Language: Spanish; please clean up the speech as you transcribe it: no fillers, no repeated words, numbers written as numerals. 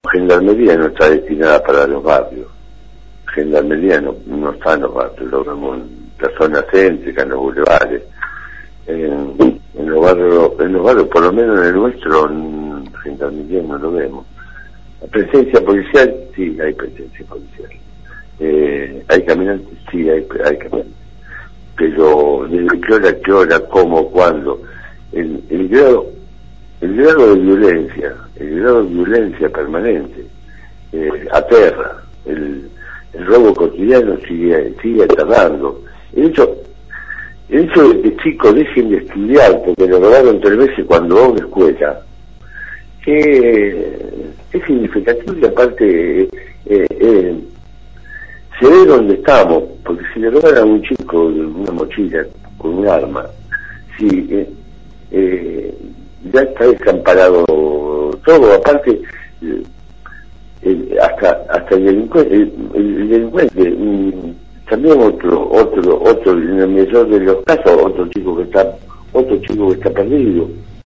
Gendarmería no está destinada para los barrios. Gendarmería no está en los barrios, lo vemos en la zona céntrica, en los bulevares, en los barrios, por lo menos en el nuestro, en Gendarmería no lo vemos. La presencia policial, sí, hay presencia policial. Hay caminantes, sí, hay caminantes. Pero desde qué hora, cómo, cuándo, el grado de violencia permanente aterra. El robo cotidiano sigue aterrando. El hecho de que chicos dejen de estudiar porque lo robaron 3 veces cuando va a una escuela es significativo, y aparte se ve dónde estamos, porque si le roban a un chico una mochila con un arma, sí, ya está desamparado todo. Aparte, hasta el delincuente, también otro en el mejor de los casos, otro chico que está perdido.